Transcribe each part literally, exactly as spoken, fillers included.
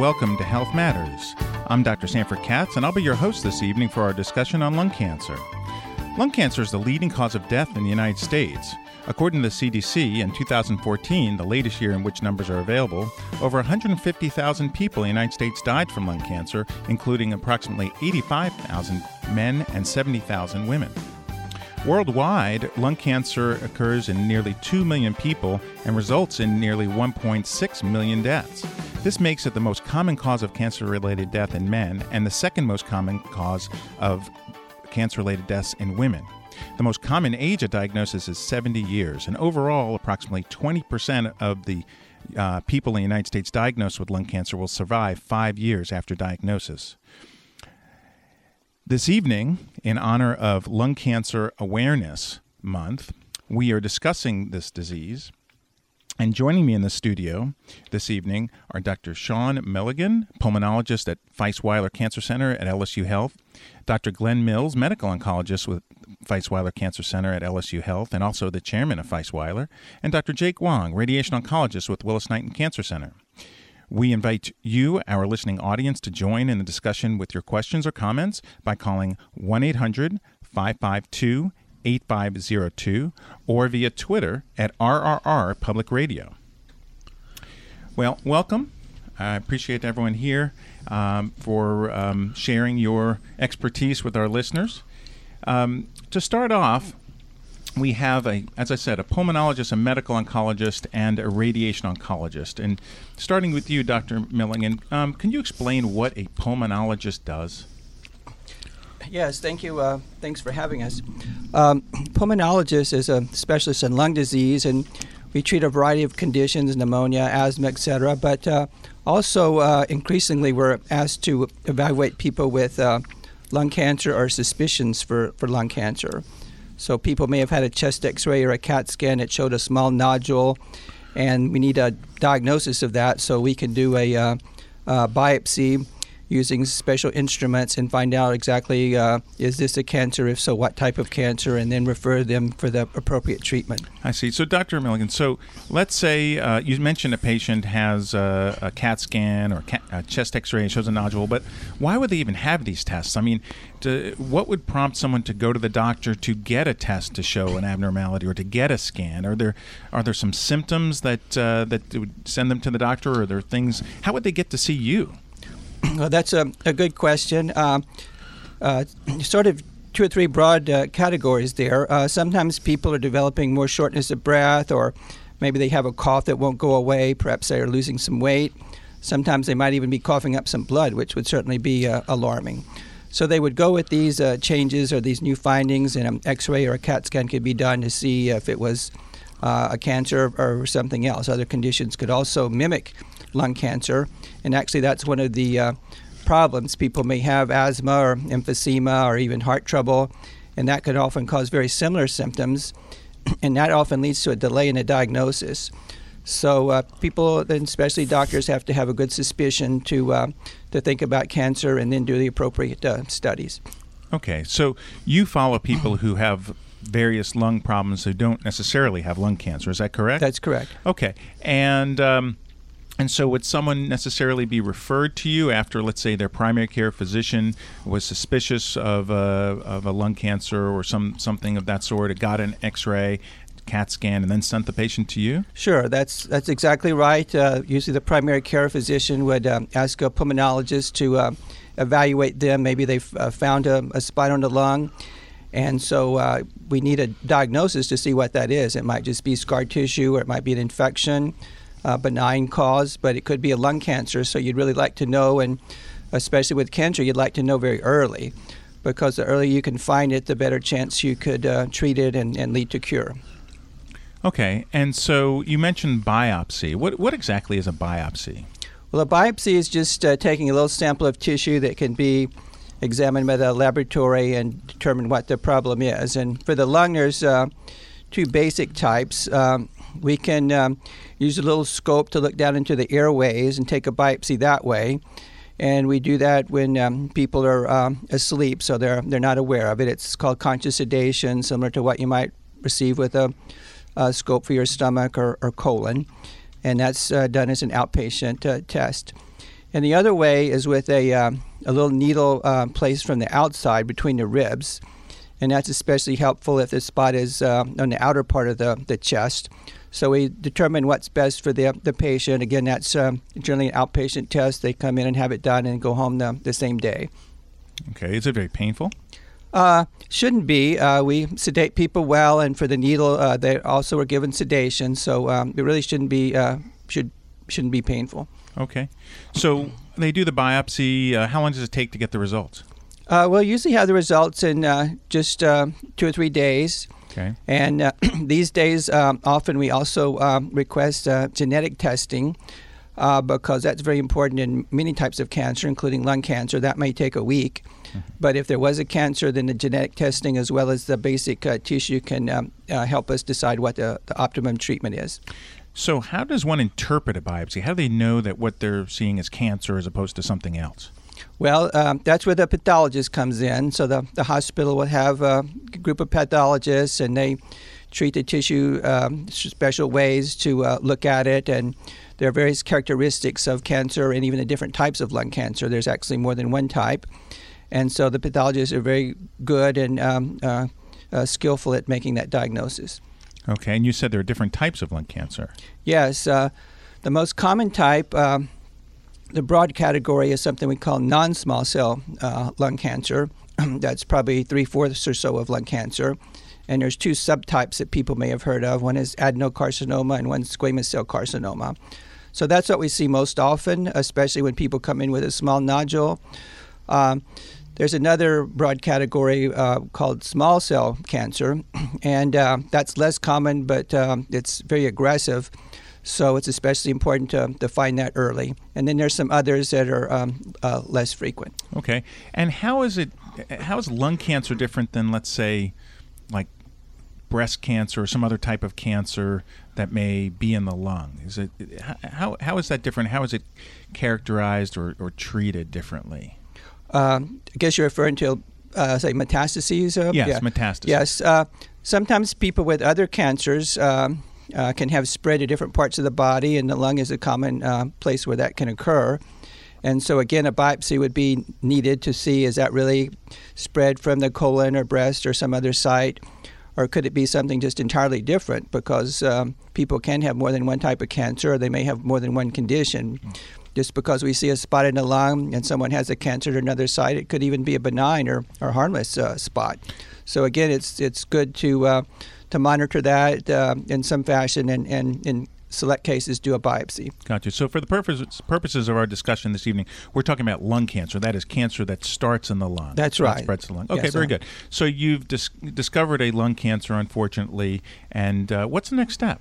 welcome to Health Matters. I'm Doctor Sanford Katz, and I'll be your host this evening for our discussion on lung cancer. Lung cancer is the leading cause of death in the United States. According to the C D C, in two thousand fourteen, the latest year in which numbers are available, over one hundred fifty thousand people in the United States died from lung cancer, including approximately eighty-five thousand men and seventy thousand women. Worldwide, lung cancer occurs in nearly two million people and results in nearly one point six million deaths. This makes it the most common cause of cancer-related death in men and the second most common cause of cancer-related deaths in women. The most common age of diagnosis is seventy years, and overall, approximately twenty percent of the uh, people in the United States diagnosed with lung cancer will survive five years after diagnosis. This evening, in honor of Lung Cancer Awareness Month, we are discussing this disease. And joining me in the studio this evening are Doctor Sean Milligan, pulmonologist at Feist-Weiler Cancer Center at L S U Health, Doctor Glenn Mills, medical oncologist with Feist-Weiler Cancer Center at L S U Health, and also the chairman of Feist-Weiler, and Doctor Jake Wong, radiation oncologist with Willis-Knighton Cancer Center. We invite you, our listening audience, to join in the discussion with your questions or comments by calling one eight hundred five five two eight five zero two or via Twitter at R R R Public Radio. Well, welcome. I appreciate everyone here um, for um, sharing your expertise with our listeners. Um, to start off, we have, a, as I said, a pulmonologist, a medical oncologist, and a radiation oncologist. And starting with you, Doctor Milligan, um, can you explain what a pulmonologist does? Yes, thank you. Uh, thanks for having us. Um, pulmonologist is a specialist in lung disease, and we treat a variety of conditions, pneumonia, asthma, et cetera. But uh, also, uh, increasingly, we're asked to evaluate people with uh, lung cancer or suspicions for, for lung cancer. So people may have had a chest X-ray or a CAT scan that showed a small nodule, and we need a diagnosis of that so we can do a uh, uh, biopsy using special instruments and find out exactly uh, is this a cancer, if so what type of cancer, and then refer them for the appropriate treatment. I see. So Doctor Milligan, so let's say uh, you mentioned a patient has a, a CAT scan or cat, a chest X-ray and shows a nodule, but why would they even have these tests? I mean, to, what would prompt someone to go to the doctor to get a test to show an abnormality or to get a scan? Are there are there some symptoms that uh, that would send them to the doctor, or are there things? How would they get to see you? Well, that's a, a good question. Uh, uh, sort of two or three broad uh, categories there. Uh, sometimes people are developing more shortness of breath, or maybe they have a cough that won't go away. Perhaps they are losing some weight. Sometimes they might even be coughing up some blood, which would certainly be uh, alarming. So they would go with these uh, changes or these new findings, and an X-ray or a CAT scan could be done to see if it was uh, a cancer or something else. Other conditions could also mimic lung cancer, and actually that's one of the uh, problems. People may have asthma or emphysema or even heart trouble, and that could often cause very similar symptoms, and that often leads to a delay in a diagnosis. So uh, people, and especially doctors, have to have a good suspicion to uh, to think about cancer and then do the appropriate uh, studies. Okay, so you follow people who have various lung problems who don't necessarily have lung cancer. Is that correct? That's correct. Okay, and um, And so would someone necessarily be referred to you after, let's say, their primary care physician was suspicious of a, of a lung cancer or some something of that sort, it got an X-ray, CAT scan, and then sent the patient to you? Sure, that's that's exactly right. Uh, usually the primary care physician would um, ask a pulmonologist to uh, evaluate them. Maybe they've uh, found a, a spot on the lung, and so uh, we need a diagnosis to see what that is. It might just be scar tissue, or it might be an infection, Uh, benign cause, but it could be a lung cancer. So you'd really like to know, and especially with cancer, you'd like to know very early, because the earlier you can find it, the better chance you could uh, treat it and, and lead to cure. Okay, and so you mentioned biopsy. What what exactly is a biopsy? Well, a biopsy is just uh, taking a little sample of tissue that can be examined by the laboratory and determine what the problem is. And for the lung, there's uh, two basic types. Um, We can um, use a little scope to look down into the airways and take a biopsy that way. And we do that when um, people are um, asleep, so they're they're not aware of it. It's called conscious sedation, similar to what you might receive with a, a scope for your stomach or, or colon. And that's uh, done as an outpatient uh, test. And the other way is with a, um, a little needle uh, placed from the outside between the ribs. And that's especially helpful if the spot is uh, on the outer part of the, the chest. So we determine what's best for the, the patient. Again, that's um, generally an outpatient test. They come in and have it done and go home the, the same day. Okay. Is it very painful? Uh, shouldn't be. Uh, we sedate people well, and for the needle, uh, they also are given sedation. So um, it really shouldn't be uh, should shouldn't be painful. Okay. So they do the biopsy. Uh, how long does it take to get the results? Uh, we'll usually have the results in uh, just uh, two or three days. Okay. And uh, these days, um, often we also um, request uh, genetic testing uh, because that's very important in many types of cancer, including lung cancer. That may take a week. Mm-hmm. But if there was a cancer, then the genetic testing as well as the basic uh, tissue can um, uh, help us decide what the, the optimum treatment is. So how does one interpret a biopsy? How do they know that what they're seeing is cancer as opposed to something else? Well, um, that's where the pathologist comes in. So the, the hospital will have a group of pathologists, and they treat the tissue um, special ways to uh, look at it. And there are various characteristics of cancer and even the different types of lung cancer. There's actually more than one type. And so the pathologists are very good and um, uh, uh, skillful at making that diagnosis. Okay, and you said there are different types of lung cancer. Yes. Uh, the most common type, um, the broad category, is something we call non-small cell uh, lung cancer. That's probably three-fourths or so of lung cancer. And there's two subtypes that people may have heard of. One is adenocarcinoma and one squamous cell carcinoma. So that's what we see most often, especially when people come in with a small nodule. Um, There's another broad category uh, called small cell cancer, and uh, that's less common, but um, it's very aggressive. So it's especially important to, to find that early. And then there's some others that are um, uh, less frequent. Okay. And how is it? How is lung cancer different than, let's say, like breast cancer or some other type of cancer that may be in the lung? Is it how how is that different? How is it characterized or, or treated differently? Um, I guess you're referring to, uh, say, metastases? Uh, yes, yeah. metastases. Yes. Uh, sometimes people with other cancers um, uh, can have spread to different parts of the body, and the lung is a common uh, place where that can occur. And so, again, a biopsy would be needed to see, is that really spread from the colon or breast or some other site, or could it be something just entirely different? Because um, people can have more than one type of cancer, or they may have more than one condition. Mm. Just because we see a spot in the lung and someone has a cancer at another site, it could even be a benign or, or harmless uh, spot. So again, it's it's good to uh, to monitor that uh, in some fashion, and, and in select cases do a biopsy. Gotcha. So for the purposes purposes of our discussion this evening, we're talking about lung cancer. That is cancer that starts in the lung. That's right. Spreads to the lung. Okay, yes, very uh, good. So you've dis- discovered a lung cancer, unfortunately, and uh, what's the next step?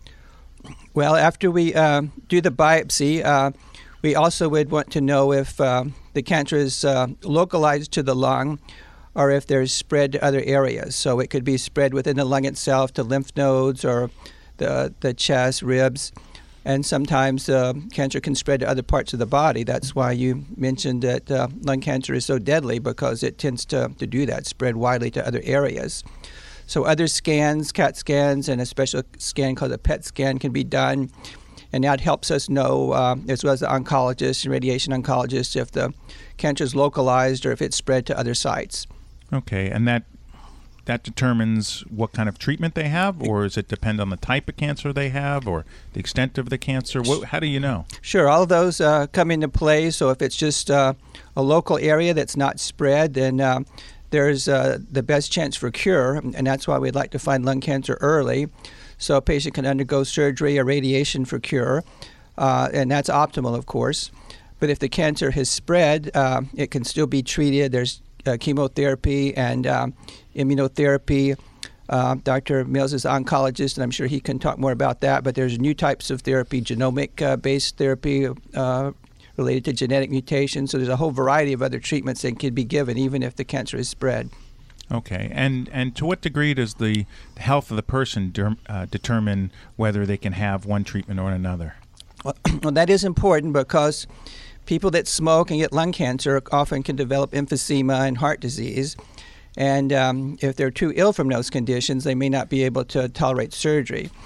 Well, after we uh, do the biopsy, uh, we also would want to know if uh, the cancer is uh, localized to the lung or if there's spread to other areas. So it could be spread within the lung itself to lymph nodes or the, the chest, ribs. And sometimes uh, cancer can spread to other parts of the body. That's why you mentioned that uh, lung cancer is so deadly, because it tends to, to do that, spread widely to other areas. So other scans, CAT scans, and a special scan called a P E T scan can be done. And that helps us know, uh, as well as the oncologist and radiation oncologist, if the cancer is localized or if it's spread to other sites. Okay, and that that determines what kind of treatment they have, or does it depend on the type of cancer they have or the extent of the cancer? What, how do you know? Sure, all of those uh, come into play. So if it's just uh, a local area that's not spread, then uh, there's uh, the best chance for cure, and that's why we'd like to find lung cancer early. So a patient can undergo surgery or radiation for cure, uh, and that's optimal, of course. But if the cancer has spread, uh, it can still be treated. There's uh, chemotherapy and um, immunotherapy. Uh, Doctor Mills is an oncologist, and I'm sure he can talk more about that. But there's new types of therapy, genomic-based uh, therapy uh, related to genetic mutations. So there's a whole variety of other treatments that can be given, even if the cancer is spread. Okay, and and to what degree does the health of the person de- uh, determine whether they can have one treatment or another? Well, well, that is important, because people that smoke and get lung cancer often can develop emphysema and heart disease. And um, if they're too ill from those conditions, they may not be able to tolerate surgery.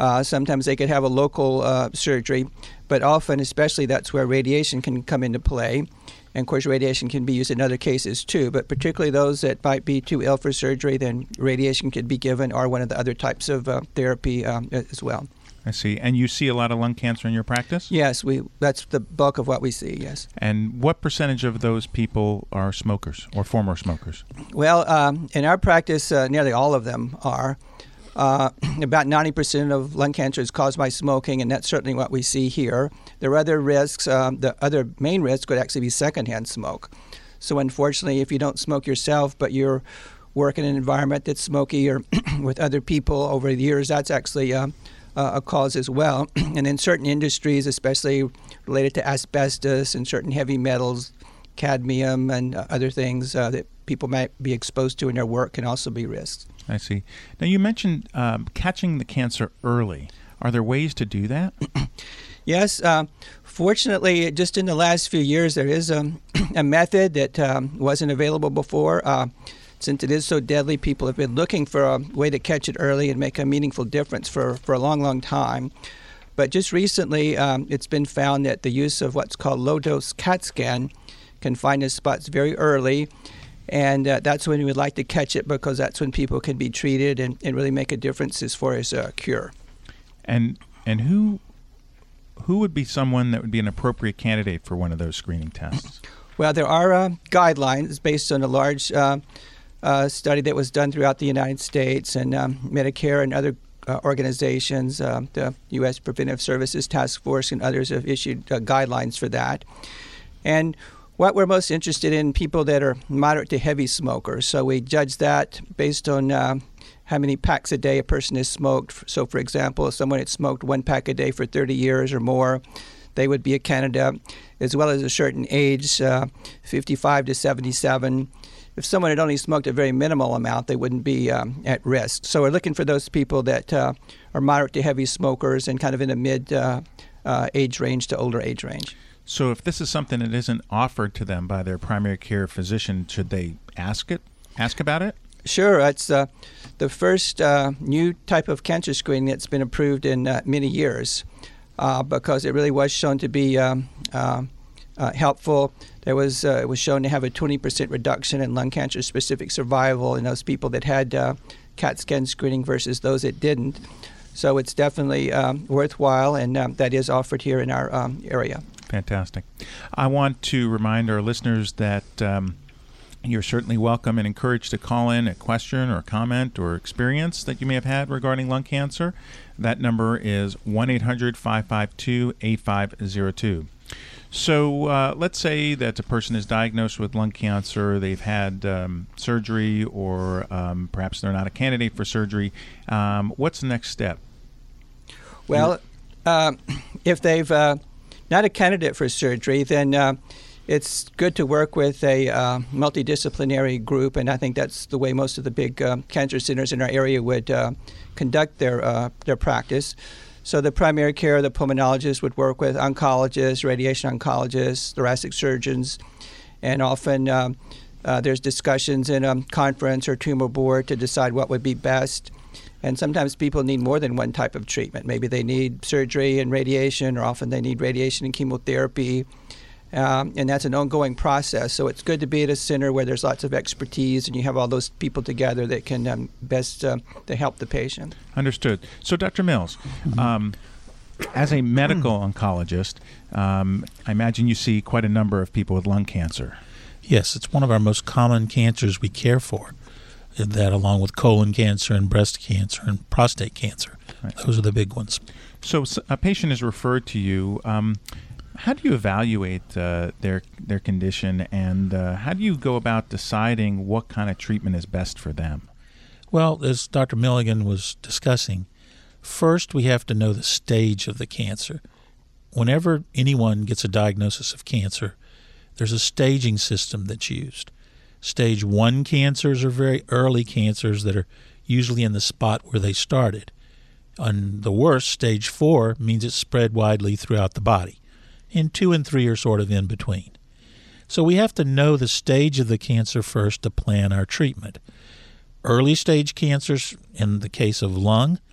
Uh, sometimes they could have a local uh, surgery, but often, especially, that's where radiation can come into play. And, of course, radiation can be used in other cases, too. But particularly those that might be too ill for surgery, then radiation could be given, or one of the other types of uh, therapy um, as well. I see. And you see a lot of lung cancer in your practice? Yes, we. That's the bulk of what we see, yes. And what percentage of those people are smokers or former smokers? Well, um, in our practice, uh, nearly all of them are. Uh, about ninety percent of lung cancer is caused by smoking, and that's certainly what we see here. There are other risks. Um, the other main risk would actually be secondhand smoke. So unfortunately, if you don't smoke yourself, but you're working in an environment that's smoky or with other people over the years, that's actually uh, uh, a cause as well. And in certain industries, especially related to asbestos and certain heavy metals, cadmium and uh, other things uh, that people might be exposed to in their work can also be risks. I see. Now, you mentioned um, catching the cancer early. Are there ways to do that? Yes. Uh, fortunately, just in the last few years, there is a, a method that um, wasn't available before. Uh, since it is so deadly, people have been looking for a way to catch it early and make a meaningful difference for, for a long, long time. But just recently, um, it's been found that the use of what's called low-dose CAT scan can find the spots very early. And uh, that's when we would like to catch it, because that's when people can be treated and, and really make a difference as far as a cure. And and who who would be someone that would be an appropriate candidate for one of those screening tests? Well, there are uh, guidelines based on a large uh, uh, study that was done throughout the United States, and um, Medicare and other uh, organizations, uh, the U S Preventive Services Task Force and others have issued uh, guidelines for that. And what we're most interested in, people that are moderate to heavy smokers. So we judge that based on uh, how many packs a day a person has smoked. So, for example, if someone had smoked one pack a day for thirty years or more, they would be a candidate, as well as a certain age, uh, fifty-five to seventy-seven. If someone had only smoked a very minimal amount, they wouldn't be um, at risk. So we're looking for those people that uh, are moderate to heavy smokers and kind of in a mid uh, uh, age range to older age range. So if this is something that isn't offered to them by their primary care physician, should they ask it? Ask about it? Sure. It's uh, the first uh, new type of cancer screening that's been approved in uh, many years uh, because it really was shown to be um, uh, uh, helpful. There was uh, it was shown to have a twenty percent reduction in lung cancer-specific survival in those people that had uh, CAT scan screening versus those that didn't. So it's definitely um, worthwhile, and um, that is offered here in our um, area. Fantastic. I want to remind our listeners that um, you're certainly welcome and encouraged to call in a question or comment or experience that you may have had regarding lung cancer. That number is one eight hundred five five two eight five zero two. So uh, let's say that a person is diagnosed with lung cancer, they've had um, surgery, or um, perhaps they're not a candidate for surgery. Um, what's the next step? Well, uh, if they've uh, not a candidate for surgery, then uh, it's good to work with a uh, multidisciplinary group, and I think that's the way most of the big uh, cancer centers in our area would uh, conduct their uh, their practice. So the primary care, the pulmonologist would work with oncologists, radiation oncologists, thoracic surgeons, and often um, uh, there's discussions in a conference or tumor board to decide what would be best. And sometimes people need more than one type of treatment. Maybe they need surgery and radiation, or often they need radiation and chemotherapy. Um, and that's an ongoing process. So it's good to be at a center where there's lots of expertise and you have all those people together that can um, best uh, to help the patient. Understood. So, Doctor Mills, mm-hmm. um, as a medical oncologist, um, I imagine you see quite a number of people with lung cancer. Yes, it's one of our most common cancers we care for. That, along with colon cancer and breast cancer and prostate cancer. Right. Those are the big ones. So a patient is referred to you. Um, how do you evaluate uh, their their condition, and uh, how do you go about deciding what kind of treatment is best for them? Well, as Doctor Milligan was discussing, first we have to know the stage of the cancer. Whenever anyone gets a diagnosis of cancer, there's a staging system that's used. Stage one cancers are very early cancers that are usually in the spot where they started. On the worst, stage four means it's spread widely throughout the body. And two and three are sort of in between. So we have to know the stage of the cancer first to plan our treatment. Early stage cancers, in the case of lung,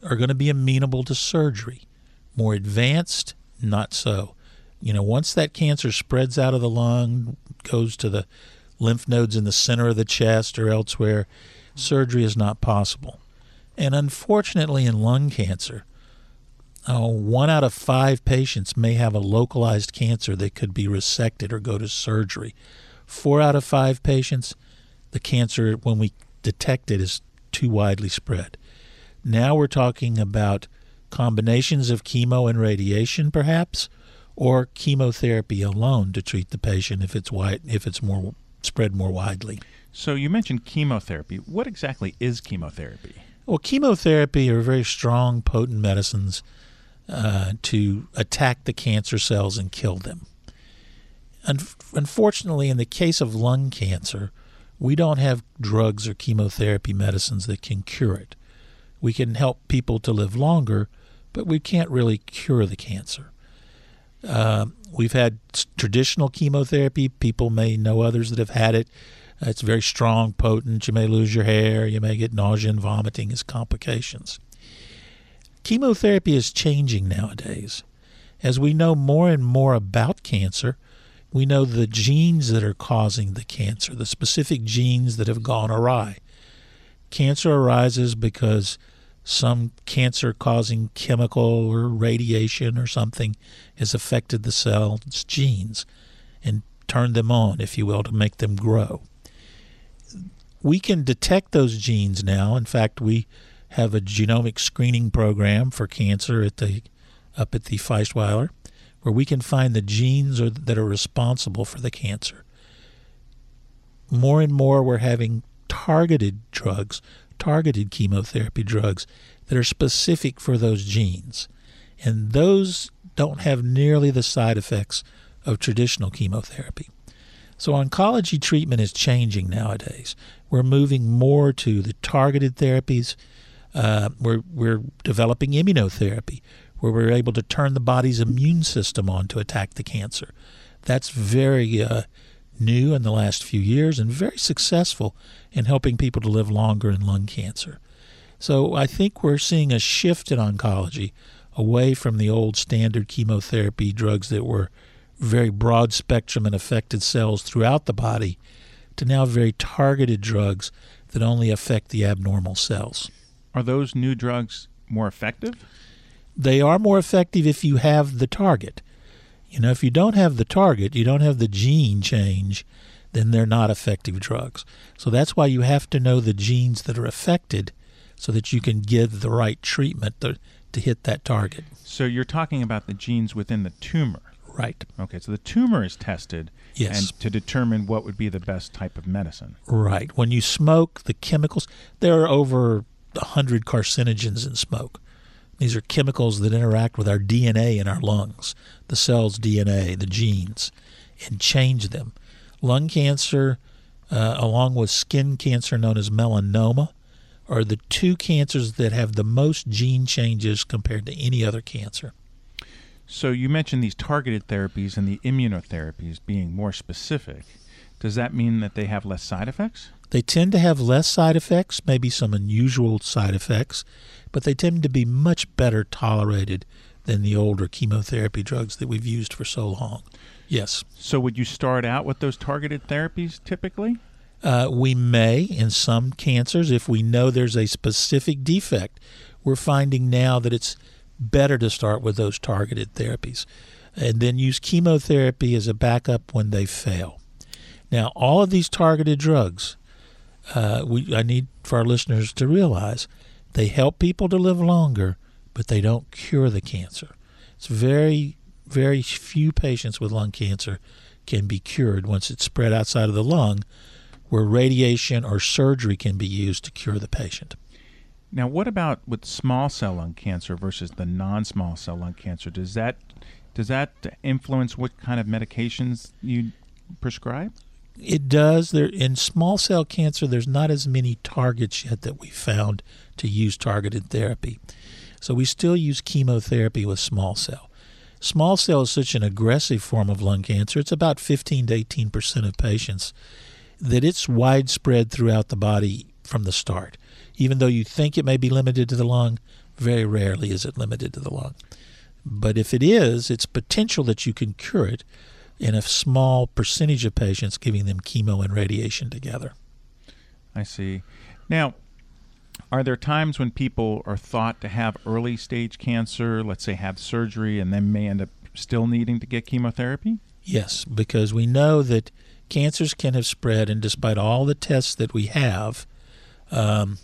are going to be amenable to surgery. More advanced, not so. You know, once that cancer spreads out of the lung, goes to the lymph nodes in the center of the chest or elsewhere, surgery is not possible. And unfortunately in lung cancer, oh, one out of five patients may have a localized cancer that could be resected or go to surgery. Four out of five patients, the cancer, when we detect it, is too widely spread. Now we're talking about combinations of chemo and radiation, perhaps, or chemotherapy alone to treat the patient if it's wide, if it's more spread more widely. So you mentioned chemotherapy. What exactly is chemotherapy? Well, chemotherapy are very strong, potent medicines uh, to attack the cancer cells and kill them. Un- unfortunately, in the case of lung cancer, we don't have drugs or chemotherapy medicines that can cure it. We can help people to live longer, but we can't really cure the cancer. Uh, we've had traditional chemotherapy. People may know others that have had it. Uh, it's very strong, potent. You may lose your hair. You may get nausea and vomiting as complications. Chemotherapy is changing nowadays. As we know more and more about cancer, we know the genes that are causing the cancer, the specific genes that have gone awry. Cancer arises because some cancer-causing chemical or radiation or something has affected the cell's genes and turned them on, if you will, to make them grow. We can detect those genes now. In fact, we have a genomic screening program for cancer at the up at the Feistweiler, where we can find the genes are, that are responsible for the cancer. More and more we're having targeted drugs, targeted chemotherapy drugs that are specific for those genes. And those don't have nearly the side effects of traditional chemotherapy. So oncology treatment is changing nowadays. We're moving more to the targeted therapies. Uh, we're, we're developing immunotherapy, where we're able to turn the body's immune system on to attack the cancer. That's very uh, new in the last few years and very successful in helping people to live longer in lung cancer. So I think we're seeing a shift in oncology away from the old standard chemotherapy drugs that were very broad spectrum and affected cells throughout the body to now very targeted drugs that only affect the abnormal cells. Are those new drugs more effective? They are more effective if you have the target. You know, if you don't have the target, you don't have the gene change, then they're not effective drugs. So that's why you have to know the genes that are affected so that you can give the right treatment to, to hit that target. So you're talking about the genes within the tumor. Right. Okay, so the tumor is tested yes. and to determine what would be the best type of medicine. Right. When you smoke, the chemicals, there are over one hundred carcinogens in smoke. These are chemicals that interact with our D N A in our lungs, the cell's D N A, the genes, and change them. Lung cancer, uh, along with skin cancer known as melanoma, are the two cancers that have the most gene changes compared to any other cancer. So you mentioned these targeted therapies and the immunotherapies being more specific. Does that mean that they have less side effects? They tend to have less side effects, maybe some unusual side effects, but they tend to be much better tolerated than the older chemotherapy drugs that we've used for so long. Yes. So would you start out with those targeted therapies typically? Uh, we may in some cancers if we know there's a specific defect. We're finding now that it's better to start with those targeted therapies and then use chemotherapy as a backup when they fail. Now, all of these targeted drugs, uh, we I need for our listeners to realize, they help people to live longer, but they don't cure the cancer. It's very, very few patients with lung cancer can be cured once it's spread outside of the lung, where radiation or surgery can be used to cure the patient. Now, what about with small cell lung cancer versus the non-small cell lung cancer? Does that does that influence what kind of medications you prescribe? It does. There in small cell cancer, there's not as many targets yet that we found to use targeted therapy. So we still use chemotherapy with small cell. Small cell is such an aggressive form of lung cancer. It's about fifteen to eighteen percent of patients that it's widespread throughout the body from the start. Even though you think it may be limited to the lung, Very rarely is it limited to the lung. But if it is, it's potential that you can cure it in a small percentage of patients, giving them chemo and radiation together. I see. Now, are there times when people are thought to have early stage cancer, let's say have surgery, and then may end up still needing to get chemotherapy? Yes, because we know that cancers can have spread, and despite all the tests that we have, um,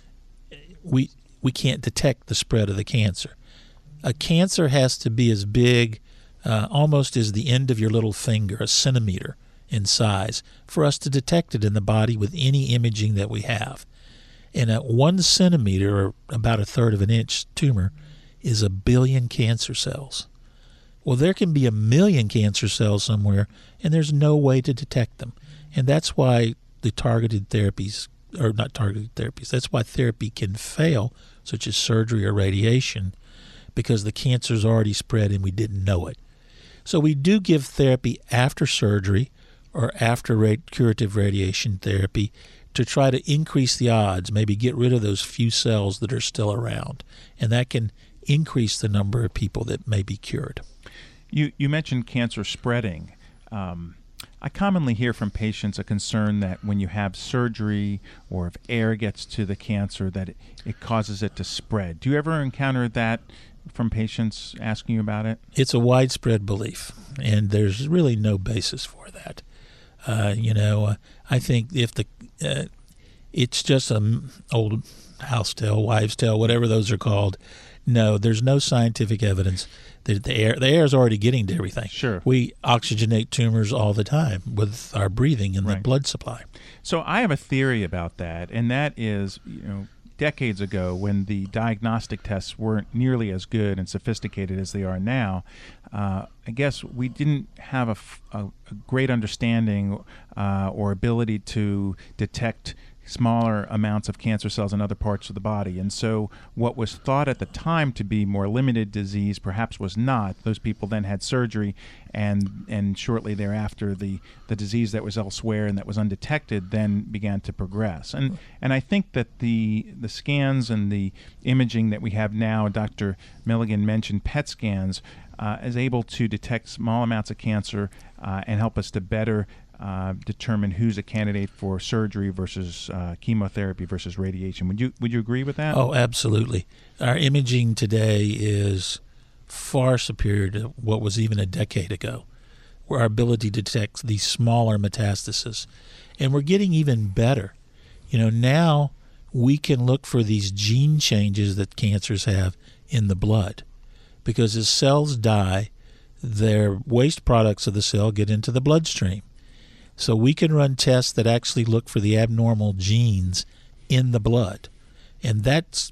we we can't detect the spread of the cancer. A cancer has to be as big, uh, almost as the end of your little finger, a centimeter in size, for us to detect it in the body with any imaging that we have. And at one centimeter, or about a third of an inch tumor, is a billion cancer cells. Well, there can be a million cancer cells somewhere, and there's no way to detect them. And that's why the targeted therapies, or not targeted therapies, that's why therapy can fail, such as surgery or radiation, because the cancer's already spread and we didn't know it. So we do give therapy after surgery or after ra- curative radiation therapy to try to increase the odds, maybe get rid of those few cells that are still around. And that can increase the number of people that may be cured. You you mentioned cancer spreading. Um, I commonly hear from patients a concern that when you have surgery or if air gets to the cancer, that it, it causes it to spread. Do you ever encounter that from patients asking you about it? It's a widespread belief, and there's really no basis for that. Uh, you know, uh, I think if the uh, it's just an old house tale, wives' tale, whatever those are called. No, there's no scientific evidence that the air the air is already getting to everything. Sure. We oxygenate tumors all the time with our breathing and Right. the blood supply. So I have a theory about that, and that is, you know, decades ago when the diagnostic tests weren't nearly as good and sophisticated as they are now, uh, I guess we didn't have a, f- a- a great understanding uh, or ability to detect smaller amounts of cancer cells in other parts of the body. And so what was thought at the time to be more limited disease perhaps was not. Those people then had surgery, and and shortly thereafter the, the disease that was elsewhere and that was undetected then began to progress. And and I think that the the scans and the imaging that we have now, Doctor Milligan mentioned P E T scans, uh, is able to detect small amounts of cancer uh, and help us to better Uh, determine who's a candidate for surgery versus uh, chemotherapy versus radiation. Would you would you agree with that? Oh, absolutely. Our imaging today is far superior to what was even a decade ago. Our ability to detect these smaller metastases, and we're getting even better. You know, now we can look for these gene changes that cancers have in the blood, because as cells die, their waste products of the cell get into the bloodstream. So we can run tests that actually look for the abnormal genes in the blood. And that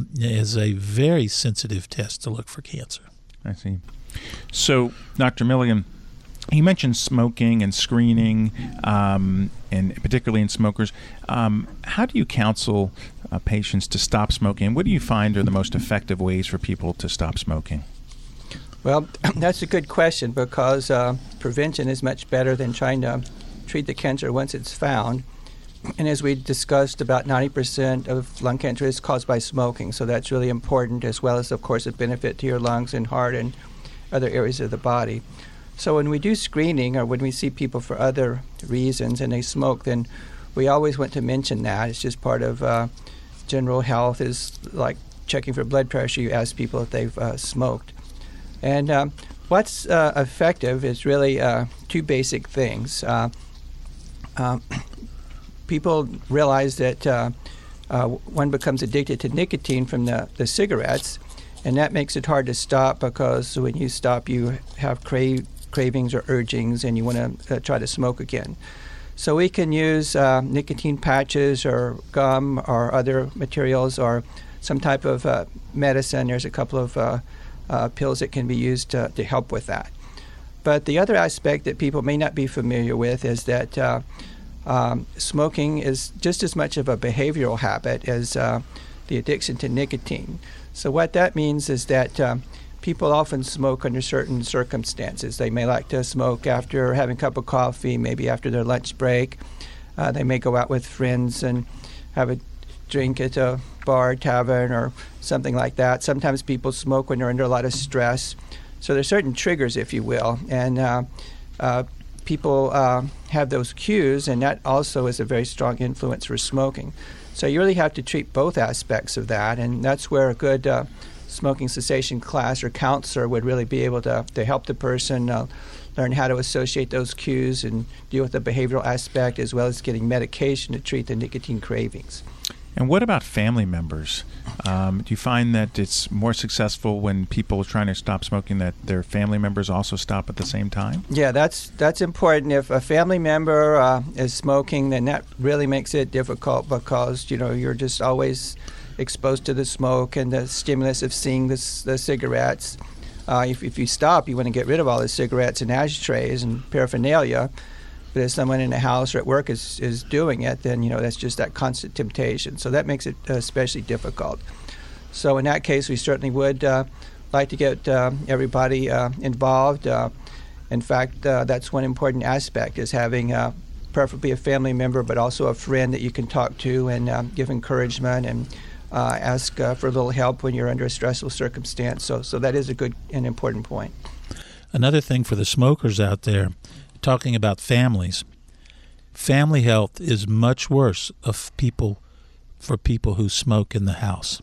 is a very sensitive test to look for cancer. I see. So, Doctor Milligan, you mentioned smoking and screening, um, and particularly in smokers. Um, how do you counsel uh, patients to stop smoking? What do you find are the most effective ways for people to stop smoking? Well, that's a good question, because uh, prevention is much better than trying to treat the cancer once it's found. And as we discussed, about ninety percent of lung cancer is caused by smoking, so that's really important, as well as, of course, a benefit to your lungs and heart and other areas of the body. So when we do screening, or when we see people for other reasons and they smoke, then we always want to mention that. It's just part of uh, general health, is like checking for blood pressure. You ask people if they've uh, smoked. And um, what's uh, effective is really uh, two basic things. Uh, Um, people realize that uh, uh, one becomes addicted to nicotine from the, the cigarettes, and that makes it hard to stop, because when you stop, you have crave, cravings or urgings, and you want to uh, try to smoke again. So we can use uh, nicotine patches or gum or other materials, or some type of uh, medicine. There's a couple of uh, uh, pills that can be used to, to help with that. But the other aspect that people may not be familiar with is that uh, um, smoking is just as much of a behavioral habit as uh, the addiction to nicotine. So what that means is that uh, people often smoke under certain circumstances. They may like to smoke after having a cup of coffee, maybe after their lunch break. Uh, they may go out with friends and have a drink at a bar, tavern, or something like that. Sometimes people smoke when they're under a lot of stress. So there's certain triggers, if you will, and uh, uh, people uh, have those cues, and that also is a very strong influence for smoking. So you really have to treat both aspects of that, and that's where a good uh, smoking cessation class or counselor would really be able to, to help the person uh, learn how to associate those cues and deal with the behavioral aspect, as well as getting medication to treat the nicotine cravings. And what about family members? Um, do you find that it's more successful when people are trying to stop smoking that their family members also stop at the same time? Yeah, that's that's important. If a family member uh, is smoking, then that really makes it difficult because, you know, you're just always exposed to the smoke and the stimulus of seeing this, the cigarettes. Uh, if, if you stop, you want to get rid of all the cigarettes and ashtrays and paraphernalia. But if someone in the house or at work is, is doing it, then, you know, that's just that constant temptation. So that makes it especially difficult. So in that case, we certainly would uh, like to get uh, everybody uh, involved. Uh, in fact, uh, that's one important aspect, is having uh, preferably a family member, but also a friend that you can talk to and um, give encouragement and uh, ask uh, for a little help when you're under a stressful circumstance. So, so that is a good and important point. Another thing for the smokers out there, talking about families, family health is much worse of people for people who smoke in the house.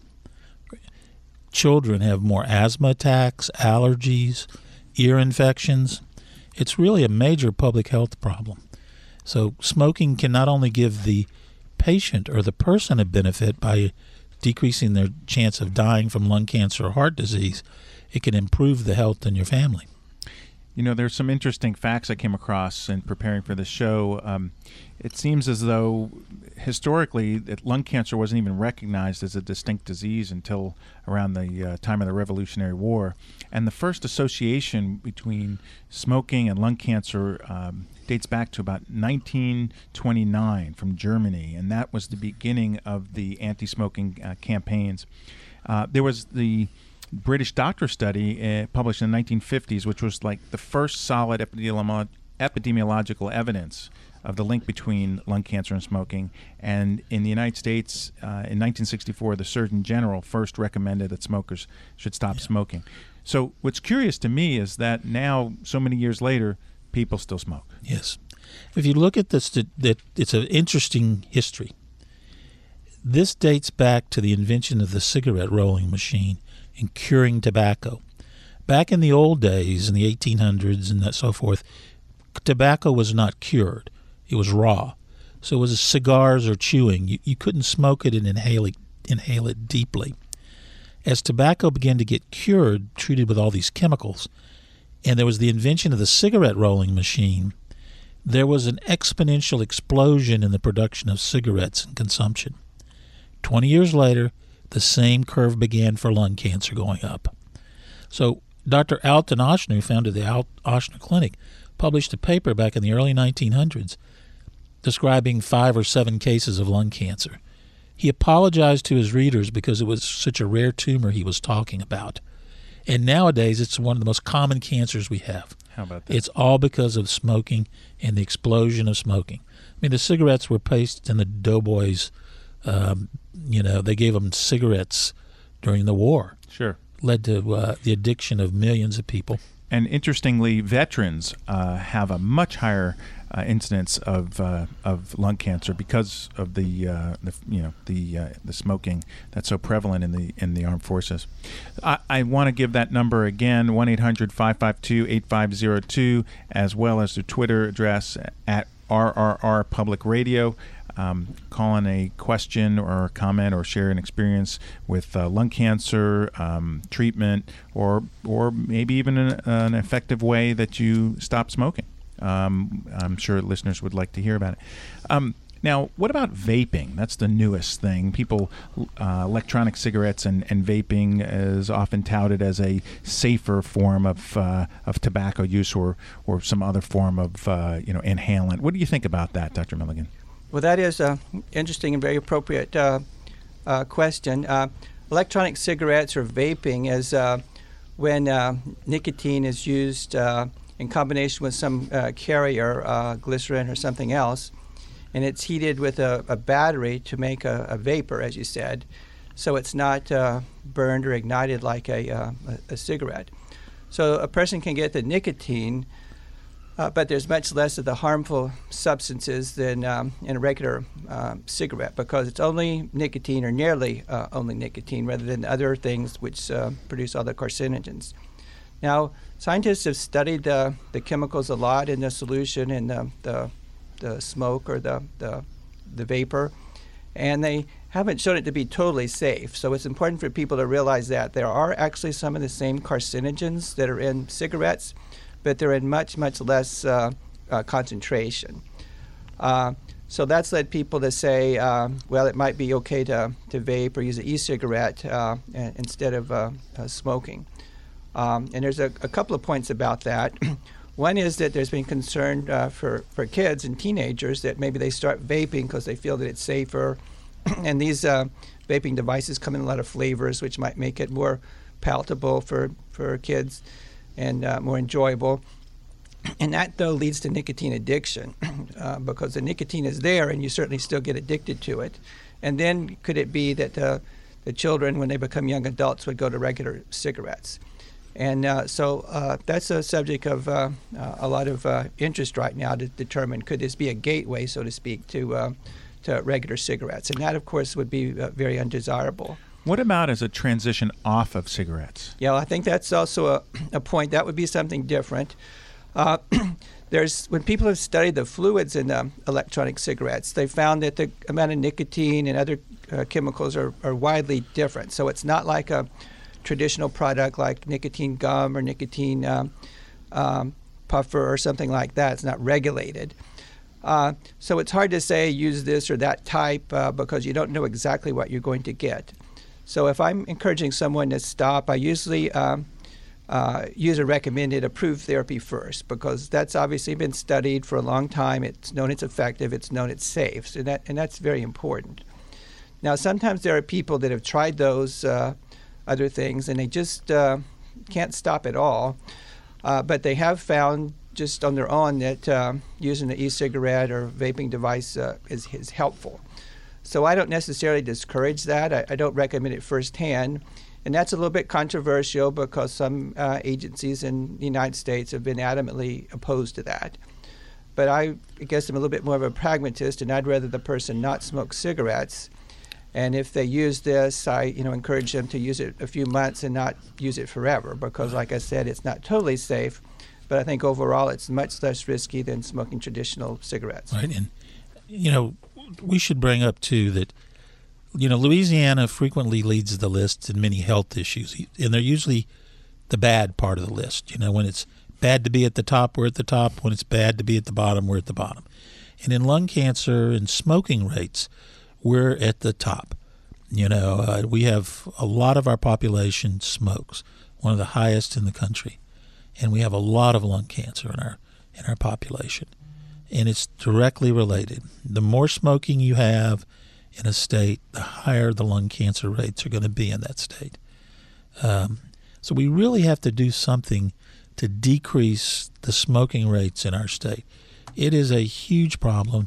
Children have more asthma attacks, allergies, ear infections. It's really a major public health problem. So smoking can not only give the patient or the person a benefit by decreasing their chance of dying from lung cancer or heart disease, it can improve the health in your family. You know, there's some interesting facts I came across in preparing for the show. Um, it seems as though historically that lung cancer wasn't even recognized as a distinct disease until around the uh, time of the Revolutionary War. And the first association between smoking and lung cancer um, dates back to about nineteen twenty-nine from Germany, and that was the beginning of the anti-smoking uh, campaigns. Uh, there was the British doctor study uh, published in the nineteen fifties, which was like the first solid epidemiolo- epidemiological evidence of the link between lung cancer and smoking. And in the United States, uh, in nineteen sixty-four, the Surgeon General first recommended that smokers should stop yeah. smoking. So what's curious to me is that now, so many years later, people still smoke. Yes. If you look at this, that it's an interesting history. This dates back to the invention of the cigarette rolling machine in curing tobacco. Back in the old days, in the eighteen hundreds and that so forth, tobacco was not cured. It was raw. So it was cigars or chewing. You, you couldn't smoke it and inhale it, inhale it deeply. As tobacco began to get cured, treated with all these chemicals, and there was the invention of the cigarette rolling machine, there was an exponential explosion in the production of cigarettes and consumption. Twenty years later, the same curve began for lung cancer going up. So Doctor Alton Ochsner, who founded the Al- Ochsner Clinic, published a paper back in the early nineteen hundreds describing five or seven cases of lung cancer. He apologized to his readers because it was such a rare tumor he was talking about. And nowadays, it's one of the most common cancers we have. How about that? It's all because of smoking and the explosion of smoking. I mean, the cigarettes were placed in the doughboys. Um, you know, they gave them cigarettes during the war. Sure. Led to uh, the addiction of millions of people. And interestingly, veterans uh, have a much higher uh, incidence of uh, of lung cancer because of the, uh, the you know the uh, the smoking that's so prevalent in the in the armed forces. I, I want to give that number again: one eight hundred five five two eight five zero two, as well as the Twitter address at R R R Public Radio. Um, call in a question or a comment or share an experience with uh, lung cancer um, treatment, or or maybe even an, an effective way that you stop smoking. Um, I'm sure listeners would like to hear about it. Um, now, what about vaping? That's the newest thing. People, uh, electronic cigarettes and, and vaping is often touted as a safer form of uh, of tobacco use, or or some other form of uh, you know inhalant. What do you think about that, Doctor Milligan? Well, that is an interesting and very appropriate uh, uh, question. Uh, electronic cigarettes or vaping is uh, when uh, nicotine is used uh, in combination with some uh, carrier, uh, glycerin or something else, and it's heated with a, a battery to make a, a vapor, as you said. so it's not uh, burned or ignited like a, uh, a, a cigarette. So a person can get the nicotine, uh, but there's much less of the harmful substances than um, in a regular uh, cigarette, because it's only nicotine, or nearly uh, only nicotine, rather than other things which uh, produce other carcinogens. Now, scientists have studied uh, the chemicals a lot in the solution in the, the, the smoke or the, the, the vapor, and they haven't shown it to be totally safe. So it's important for people to realize that there are actually some of the same carcinogens that are in cigarettes, but they're in much, much less uh, uh, concentration. Uh, so that's led people to say, uh, well, it might be okay to, to vape or use an e-cigarette uh, instead of uh, uh, smoking. Um, and there's a, a couple of points about that. One is that there's been concern uh, for, for kids and teenagers that maybe they start vaping because they feel that it's safer. And these uh, vaping devices come in a lot of flavors, which might make it more palatable for, for kids and uh, more enjoyable. And that, though, leads to nicotine addiction uh, because the nicotine is there and you certainly still get addicted to it. And then could it be that uh, the children, when they become young adults, would go to regular cigarettes? And uh, so uh, that's a subject of uh, uh, a lot of uh, interest right now to determine, could this be a gateway, so to speak, to uh, to regular cigarettes? And that, of course, would be uh, very undesirable. What about as a transition off of cigarettes? Yeah, well, I think that's also a, a point. That would be something different. Uh, there's when people have studied the fluids in um, electronic cigarettes, they found that the amount of nicotine and other uh, chemicals are, are widely different. So it's not like a traditional product like nicotine gum or nicotine um, um, puffer or something like that. It's not regulated. Uh, so it's hard to say use this or that type uh, because you don't know exactly what you're going to get. So if I'm encouraging someone to stop, I usually um, uh, use a recommended approved therapy first, because that's obviously been studied for a long time. It's known it's effective. It's known it's safe. So that, and that's very important. Now, sometimes there are people that have tried those uh, other things, and they just uh, can't stop at all. Uh, but they have found just on their own that uh, using an e-cigarette or vaping device uh, is, is helpful. So I don't necessarily discourage that. I, I don't recommend it firsthand. And that's a little bit controversial because some uh, agencies in the United States have been adamantly opposed to that. But I guess I'm a little bit more of a pragmatist, and I'd rather the person not smoke cigarettes. And if they use this, I you know encourage them to use it a few months and not use it forever, because, like I said, it's not totally safe. But I think overall it's much less risky than smoking traditional cigarettes. Right, and you know we should bring up too that you know Louisiana frequently leads the list in many health issues, and they're usually the bad part of the list. You know, when it's bad to be at the top, we're at the top. When it's bad to be at the bottom, we're at the bottom. And in lung cancer and smoking rates, we're at the top. You know, uh, we have a lot of our population smokes, one of the highest in the country, and we have a lot of lung cancer in our in our population, and it's directly related. The more smoking you have in a state, the higher the lung cancer rates are going to be in that state. Um, so we really have to do something to decrease the smoking rates in our state. It is a huge problem.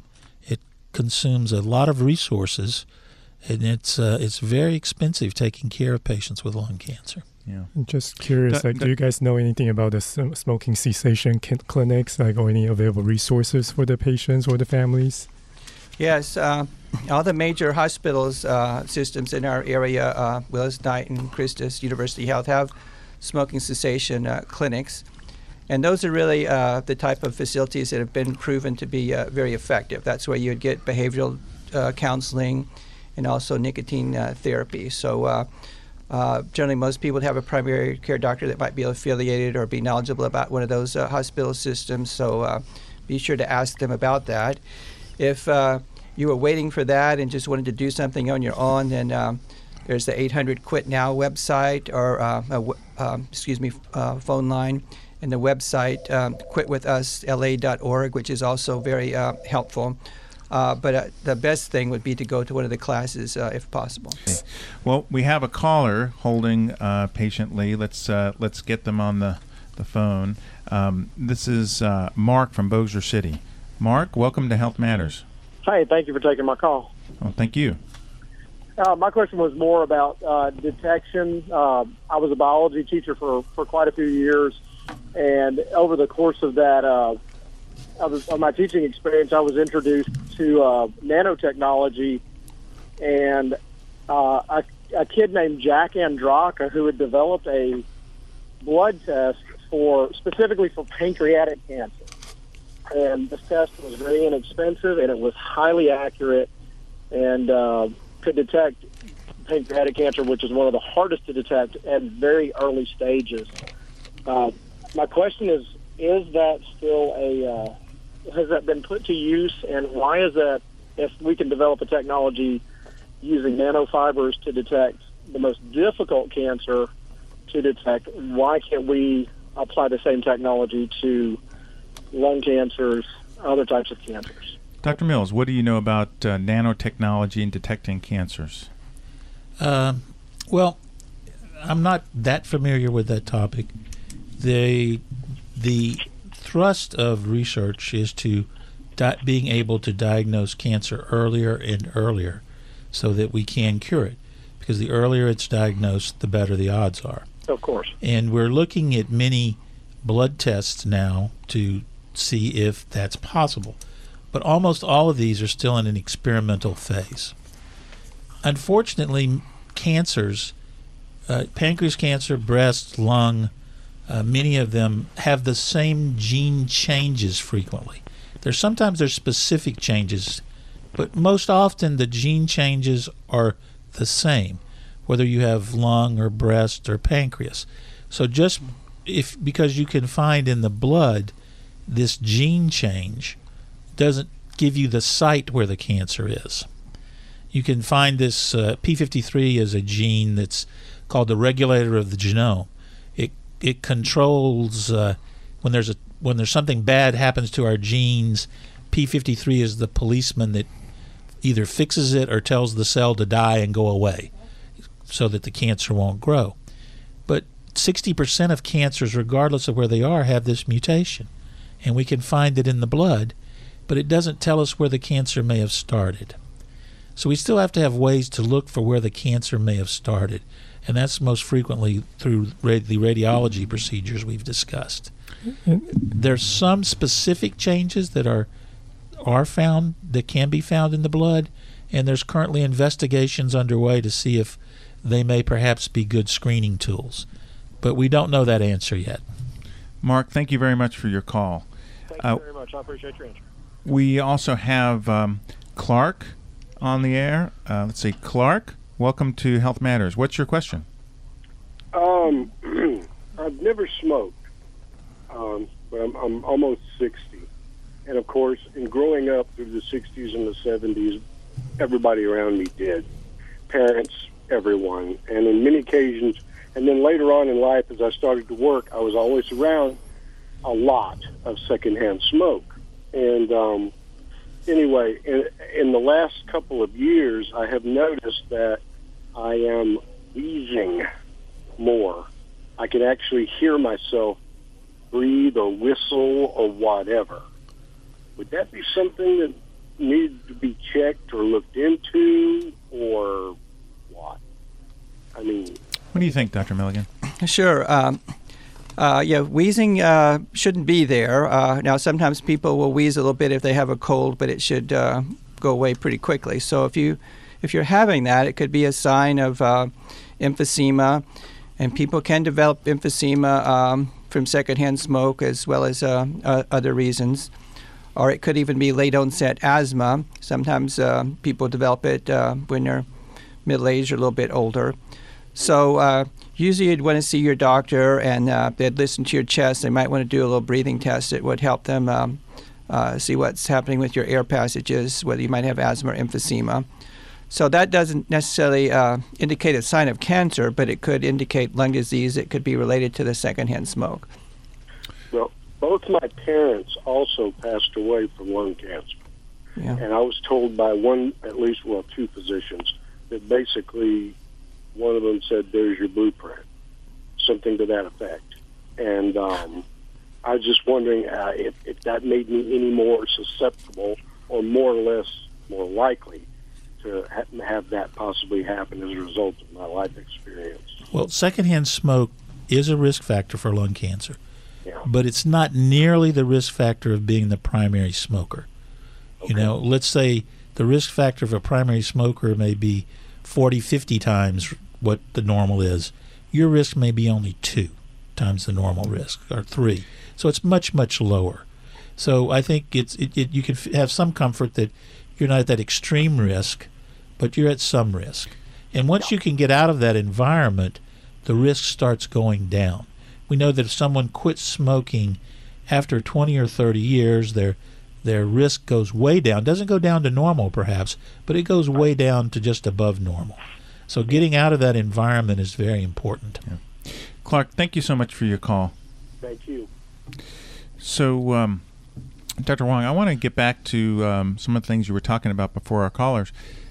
Consumes a lot of resources, and it's uh, it's very expensive taking care of patients with lung cancer. Yeah. I'm just curious, that, like, that, do you guys know anything about the sm- smoking cessation c- clinics, like, or any available resources for the patients or the families? Yes, uh, all the major hospitals uh, systems in our area, uh, Willis-Knighton, Christus, University Health, have smoking cessation uh, clinics. And those are really uh, the type of facilities that have been proven to be uh, very effective. That's where you would get behavioral uh, counseling and also nicotine uh, therapy. So uh, uh, generally most people would have a primary care doctor that might be affiliated or be knowledgeable about one of those uh, hospital systems. So uh, be sure to ask them about that. If uh, you were waiting for that and just wanted to do something on your own, then um, there's the eight hundred quit now website, or uh, uh, um, excuse me, uh, phone line. And the website, um, quit with us L A dot org, which is also very uh, helpful. Uh, but uh, the best thing would be to go to one of the classes uh, if possible. Okay. Well, we have a caller holding uh, patiently. Let's uh, let's get them on the, the phone. Um, this is uh, Mark from Bossier City. Mark, welcome to Health Matters. Hi, thank you for taking my call. Oh, thank you. Uh, my question was more about uh, detection. Uh, I was a biology teacher for, for quite a few years, and over the course of that, uh, of, of my teaching experience, I was introduced to uh, nanotechnology, and uh, a, a kid named Jack Andraka who had developed a blood test for specifically for pancreatic cancer. And this test was very inexpensive, and it was highly accurate, and uh, could detect pancreatic cancer, which is one of the hardest to detect at very early stages. Uh, my question is, is that still a, uh, has that been put to use, and why is that, if we can develop a technology using nanofibers to detect the most difficult cancer to detect, why can't we apply the same technology to lung cancers, other types of cancers? Doctor Mills, what do you know about uh, nanotechnology in detecting cancers? Uh, well, I'm not that familiar with that topic. The the thrust of research is to di- being able to diagnose cancer earlier and earlier, so that we can cure it. Because the earlier it's diagnosed, the better the odds are. Of course. And we're looking at many blood tests now to see if that's possible. But almost all of these are still in an experimental phase. Unfortunately, cancers, uh, pancreas cancer, breast, lung, uh, many of them have the same gene changes frequently. There's sometimes there's specific changes, but most often the gene changes are the same, whether you have lung or breast or pancreas. So just if because you can find in the blood this gene change doesn't give you the site where the cancer is. You can find this uh, P fifty-three is a gene that's called the regulator of the genome. It it controls uh, when there's a when there's something bad happens to our genes. P fifty-three is the policeman that either fixes it or tells the cell to die and go away, so that the cancer won't grow. But sixty percent of cancers, regardless of where they are, have this mutation, and we can find it in the blood, but it doesn't tell us where the cancer may have started. So we still have to have ways to look for where the cancer may have started, and that's most frequently through ra- the radiology procedures we've discussed. There's some specific changes that are are found, that can be found in the blood, and there's currently investigations underway to see if they may perhaps be good screening tools. But we don't know that answer yet. Mark, thank you very much for your call. Thank you Uh, very much. I appreciate your answer. We also have um, Clark on the air. Uh, let's see, Clark, welcome to Health Matters. What's your question? Um, I've never smoked, um, but I'm, I'm almost sixty. And, of course, in growing up through the sixties and the seventies, everybody around me did. Parents, everyone. And in many occasions, and then later on in life, as I started to work, I was always around a lot of secondhand smoke. And um, anyway, in, in the last couple of years, I have noticed that I am wheezing more. I can actually hear myself breathe or whistle or whatever. Would that be something that needed to be checked or looked into, or what? I mean... What do you think, Doctor Milligan? Sure. Um, uh, yeah, wheezing uh, shouldn't be there. Uh, now, sometimes people will wheeze a little bit if they have a cold, but it should uh, go away pretty quickly. So if you if you're having that, it could be a sign of uh, emphysema, and people can develop emphysema um, from secondhand smoke as well as uh, uh, other reasons. Or it could even be late-onset asthma. Sometimes uh, people develop it uh, when they're middle-aged or a little bit older. So uh, usually you'd want to see your doctor, and uh, they'd listen to your chest. They might want to do a little breathing test. It would help them um, uh, see what's happening with your air passages, whether you might have asthma or emphysema. So that doesn't necessarily uh, indicate a sign of cancer, but it could indicate lung disease. It could be related to the secondhand smoke. Well, both my parents also passed away from lung cancer. Yeah. And I was told by one, at least, well, two physicians, that basically one of them said, there's your blueprint, something to that effect. And um, I was just wondering uh, if, if that made me any more susceptible or more or less more likely to to ha- have that possibly happen as a result of my life experience. Well, secondhand smoke is a risk factor for lung cancer, Yeah. but it's not nearly the risk factor of being the primary smoker. Okay. You know, let's say the risk factor of a primary smoker may be forty, fifty times what the normal is. Your risk may be only two times the normal risk, or three. So it's much, much lower. So I think it's it, it, you can f- have some comfort that you're not at that extreme risk, but you're at some risk. And once you can get out of that environment, the risk starts going down. We know that if someone quits smoking after twenty or thirty years, their their risk goes way down. Doesn't go down to normal, perhaps, but it goes way down to just above normal. So getting out of that environment is very important. Yeah. Clark, thank you so much for your call. Thank you. So, um, Doctor Wong, I want to get back to um, some of the things you were talking about before our callers.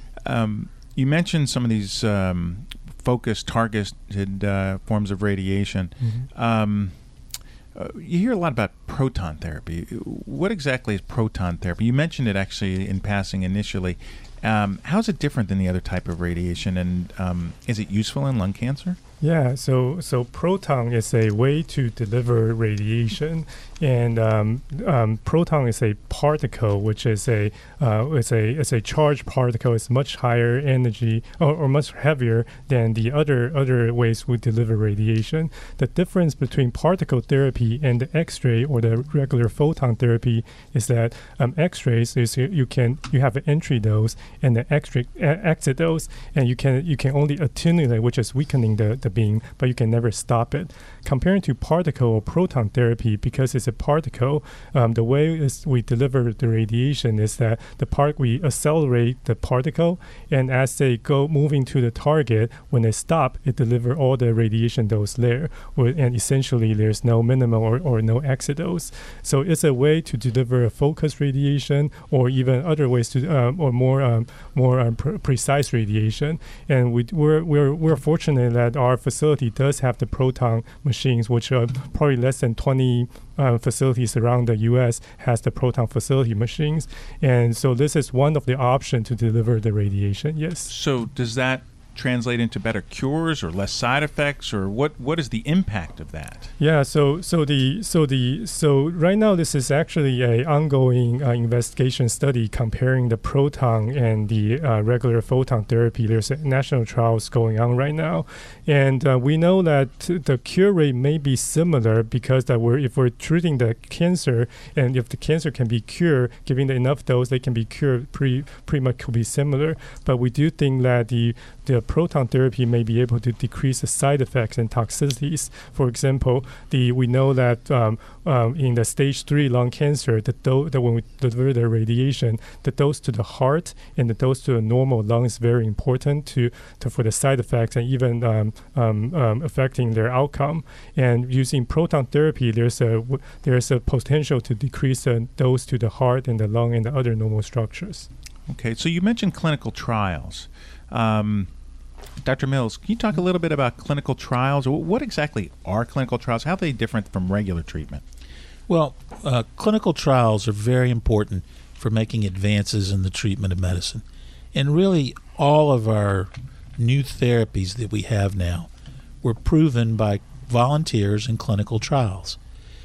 Um, you mentioned some of these um, focused, targeted uh, forms of radiation. Mm-hmm. Um, uh, you hear a lot about proton therapy. What exactly is proton therapy? You mentioned it actually in passing initially. Um, how is it different than the other type of radiation, and um, is it useful in lung cancer? Yeah, so so proton is a way to deliver radiation, and um, um, proton is a particle, which is a uh, it's a it's a charged particle. It's much higher energy or, or much heavier than the other other ways we deliver radiation. The difference between particle therapy and the X-ray or the regular photon therapy is that um, X-rays is you, you can you have an entry dose and the X-ray uh, exit dose, and you can you can only attenuate, which is weakening the the beam, but you can never stop it. Comparing to particle or proton therapy, because it's a particle, um, the way is we deliver the radiation is that the part we accelerate the particle, and as they go moving to the target, when they stop, it deliver all the radiation dose there, or, and essentially there's no minimal or, or no exit dose. So it's a way to deliver a focused radiation, or even other ways to, um, or more um, more um, pr- precise radiation. And we, we're we're we're fortunate that our facility does have the proton machines, which are probably less than twenty uh, facilities around the U S has the proton facility machines. And so this is one of the options to deliver the radiation, yes. So does that translate into better cures or less side effects, or what what is the impact of that? Yeah, so so the so the so right now this is actually a ongoing uh, investigation study comparing the proton and the uh, regular photon therapy. There's a national trials going on right now, and uh, we know that the cure rate may be similar because that we're if we're treating the cancer, and if the cancer can be cured, giving the enough dose, they can be cured pretty pretty much could be similar. But we do think that the the proton therapy may be able to decrease the side effects and toxicities. For example, the we know that um, um, in the stage three lung cancer, the dose that when we deliver the radiation, the dose to the heart and the dose to the normal lung is very important to, to for the side effects and even um, um, um, affecting their outcome. And using proton therapy, there's a w- there's a potential to decrease the dose to the heart and the lung and the other normal structures. Okay, so you mentioned clinical trials. Um, Doctor Mills, can you talk a little bit about clinical trials? What exactly are clinical trials? How are they different from regular treatment? Well, uh, clinical trials are very important for making advances in the treatment of medicine. And really, all of our new therapies that we have now were proven by volunteers in clinical trials.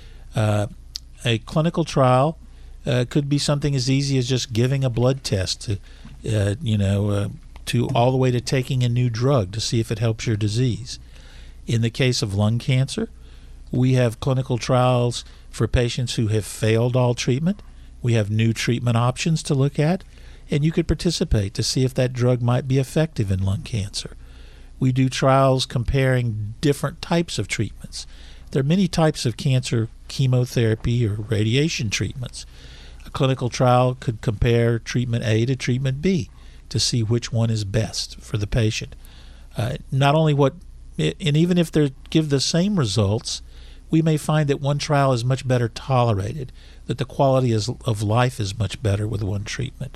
Uh, a clinical trial uh, could be something as easy as just giving a blood test to, uh, you know, uh, to all the way to taking a new drug to see if it helps your disease. In the case of lung cancer, we have clinical trials for patients who have failed all treatment. We have new treatment options to look at, and you could participate to see if that drug might be effective in lung cancer. We do trials comparing different types of treatments. There are many types of cancer chemotherapy or radiation treatments. A clinical trial could compare treatment A to treatment B to see which one is best for the patient. Uh, not only what, and even if they give the same results, we may find that one trial is much better tolerated, that the quality is, of life is much better with one treatment.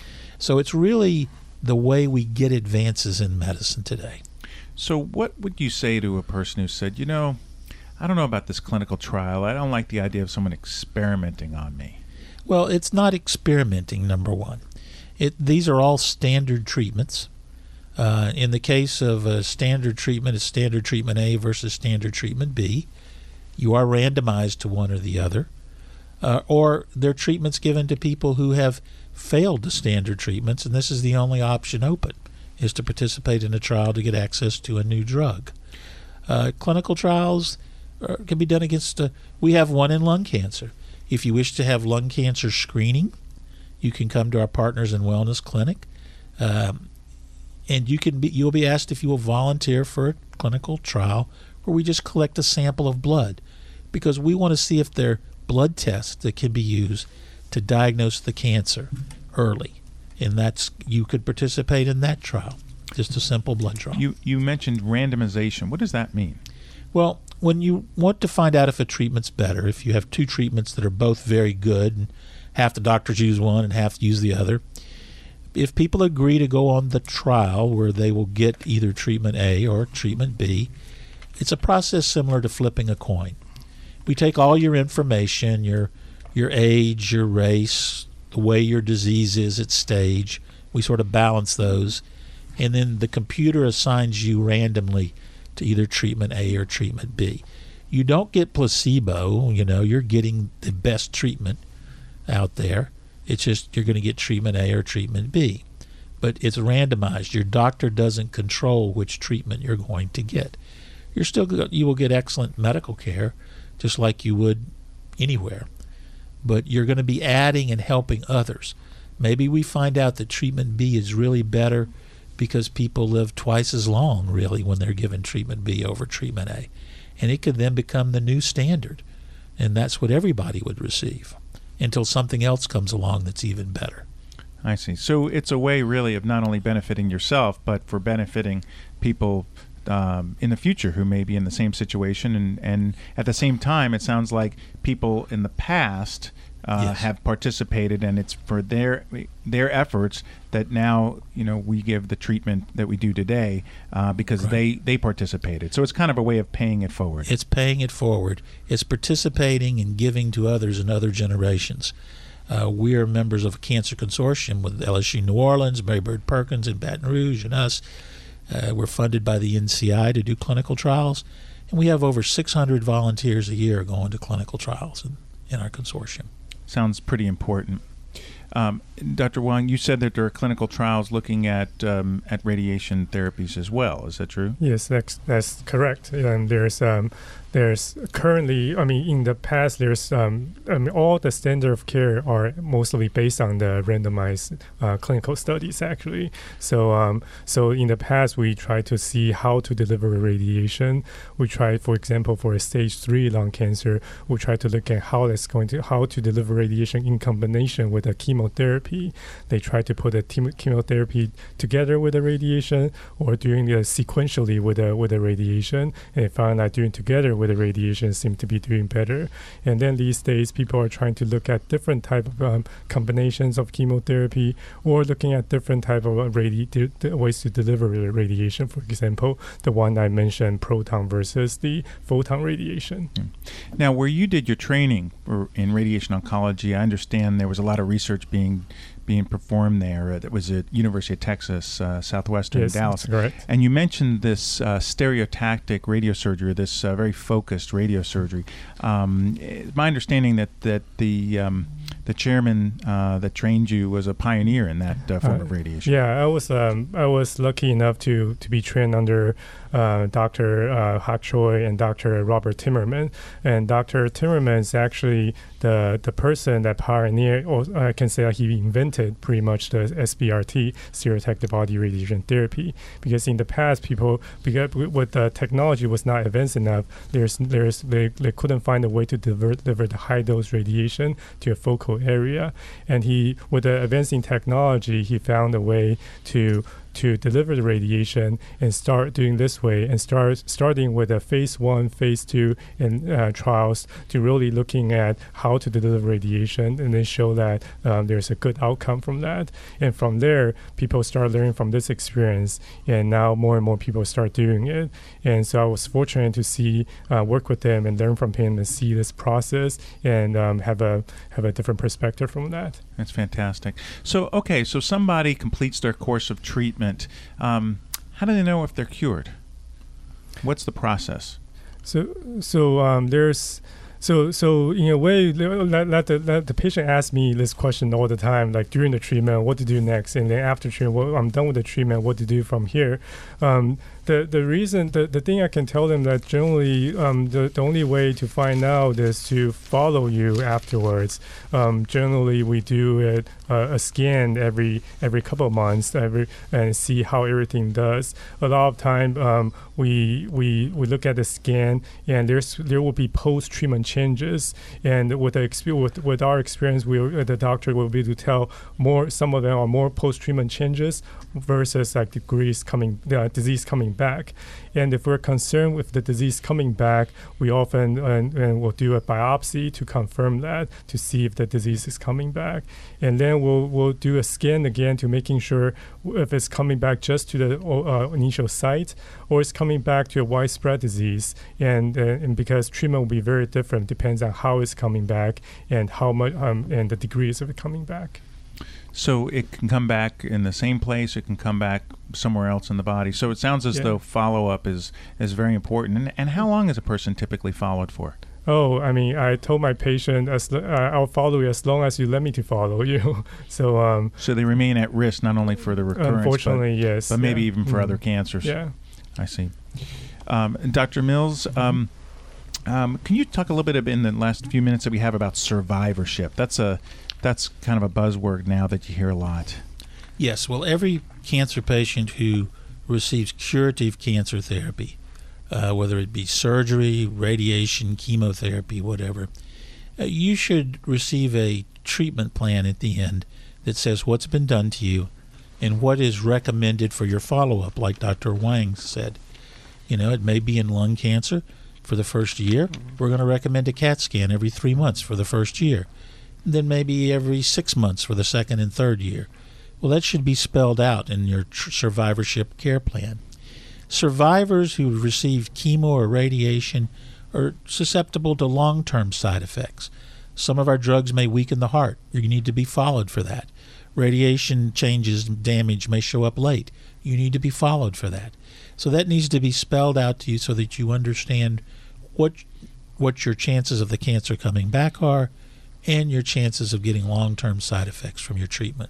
So it's really the way we get advances in medicine today. So what would you say to a person who said, you know, I don't know about this clinical trial. I don't like the idea of someone experimenting on me? Well, it's not experimenting, number one. It, these are all standard treatments. Uh, in the case of a standard treatment, it's standard treatment A versus standard treatment B. You are randomized to one or the other. Uh, or they're treatments given to people who have failed the standard treatments, and this is the only option open, is to participate in a trial to get access to a new drug. Uh, clinical trials are, can be done against, uh, we have one in lung cancer. If you wish to have lung cancer screening, you can come to our Partners in Wellness clinic, um, and you can be, you'll be asked if you will volunteer for a clinical trial where we just collect a sample of blood, because we want to see if there are blood tests that can be used to diagnose the cancer early, and that's you could participate in that trial, just a simple blood draw. You you mentioned randomization. What does that mean? Well, when you want to find out if a treatment's better, if you have two treatments that are both very good, and half the doctors use one and half use the other, if people agree to go on the trial where they will get either treatment A or treatment B, it's a process similar to flipping a coin. We take all your information, your your age, your race, the way your disease is at stage. We sort of balance those, and then the computer assigns you randomly to either treatment A or treatment B. You don't get placebo, you know, you're getting the best treatment out there. It's just you're going to get treatment A or treatment B. But it's randomized. Your doctor doesn't control which treatment you're going to get. You're still you will get excellent medical care, just like you would anywhere. But you're going to be adding and helping others. Maybe we find out that treatment B is really better because people live twice as long, really, when they're given treatment B over treatment A. And it could then become the new standard. And that's what everybody would receive until something else comes along that's even better. I see. So it's a way, really, of not only benefiting yourself, but for benefiting people Um, in the future who may be in the same situation, and, and at the same time it sounds like people in the past uh, yes. have participated, and it's for their their efforts that now you know we give the treatment that we do today uh, because right. they they participated. So it's kind of a way of paying it forward. It's paying it forward. It's participating and giving to others in other generations. Uh, we are members of a cancer consortium with L S U New Orleans, Mary Bird Perkins in Baton Rouge, and us. Uh, we're funded by the N C I to do clinical trials, and we have over six hundred volunteers a year going to clinical trials in, in our consortium. Sounds pretty important. Um, Doctor Wang, you said that there are clinical trials looking at um, at radiation therapies as well. Is that true? Yes, that's that's correct. And there's um, there's currently, I mean, in the past, there's um, I mean, all the standard of care are mostly based on the randomized uh, clinical studies, actually. So um, so in the past, we tried to see how to deliver radiation. We tried, for example, for a stage three lung cancer, we tried to look at how that's going to how to deliver radiation in combination with a chemotherapy. They tried to put a chemo- chemotherapy together with the radiation, or doing it sequentially with a with the radiation, and they found that doing together with the radiation seemed to be doing better. And then these days, people are trying to look at different type of um, combinations of chemotherapy, or looking at different type of uh, radi- di- di- ways to deliver the radiation. For example, the one I mentioned, proton versus the photon radiation. Mm. Now, where you did your training in radiation oncology, I understand there was a lot of research being being performed there. Uh, that was at University of Texas, uh, Southwestern yes, Dallas. That's correct. And you mentioned this uh, stereotactic radiosurgery, this uh, very focused radiosurgery. Um, it's my understanding that that the um, the chairman uh, that trained you was a pioneer in that uh, form uh, of radiation. Yeah, I was um, I was lucky enough to to be trained under uh, Doctor Uh, Hak Choi and Doctor Robert Timmerman. And Doctor Timmerman is actually the the person that pioneered, or I can say that he invented pretty much the S B R T, stereotactic body radiation therapy. Because in the past, people, because with the technology was not advanced enough, there's there's they, they couldn't find a way to deliver, deliver the high dose radiation to a focal area. And he, with the advancing technology, he found a way to to deliver the radiation and start doing this way, and start starting with a phase one, phase two in uh, trials to really looking at how to deliver radiation, and then show that um, there's a good outcome from that. And from there, people start learning from this experience, and now more and more people start doing it. And so I was fortunate to see, uh, work with them and learn from him and see this process, and um, have a have a different perspective from that. That's fantastic. So, okay, so somebody completes their course of treatment. Um, how do they know if they're cured? What's the process? So, so um, there's, so so in a way, let, let, the, let the patient ask me this question all the time, like during the treatment, what to do next, and then after treatment, well, I'm done with the treatment, what to do from here. Um, the the reason, the, the thing I can tell them that generally um, the, the only way to find out is to follow you afterwards. Um, generally, we do it, uh, a scan every every couple of months every and see how everything does. A lot of time um, we we we look at the scan and there's there will be post treatment changes, and with the exp- with, with our experience, we uh, the doctor will be able to tell more. Some of them are more post treatment changes versus like degrees coming uh, disease coming back. And if we're concerned with the disease coming back, we often uh, and will do a biopsy to confirm that, to see if the disease is coming back. And then we'll we'll do a scan again to making sure if it's coming back just to the uh, initial site or it's coming back to a widespread disease. And uh, and because treatment will be very different, depends on how it's coming back and how much um, and the degrees of it coming back. So it can come back in the same place. It can come back somewhere else in the body. So it sounds as Yeah. though follow-up is, is very important. And, and how long is a person typically followed for? Oh, I mean, I told my patient, as uh, I'll follow you as long as you let me to follow you. so, um, So they remain at risk not only for the recurrence, unfortunately, but, yes, but maybe yeah. even for Mhm. other cancers. Yeah. I see. Um, Doctor Mills, um, um, can you talk a little bit in the last few minutes that we have about survivorship? That's a that's kind of a buzzword now that you hear a lot. Yes, well, every cancer patient who receives curative cancer therapy, uh, whether it be surgery, radiation, chemotherapy, whatever, uh, you should receive a treatment plan at the end that says what's been done to you and what is recommended for your follow-up, like Doctor Wang said. You know, it may be in lung cancer for the first year. We're going to recommend a CAT scan every three months for the first year. Then maybe every six months for the second and third year. Well, that should be spelled out in your tr- survivorship care plan. Survivors who receive chemo or radiation are susceptible to long-term side effects. Some of our drugs may weaken the heart. You need to be followed for that. Radiation changes and damage may show up late. You need to be followed for that. So that needs to be spelled out to you so that you understand what what your chances of the cancer coming back are and your chances of getting long-term side effects from your treatment.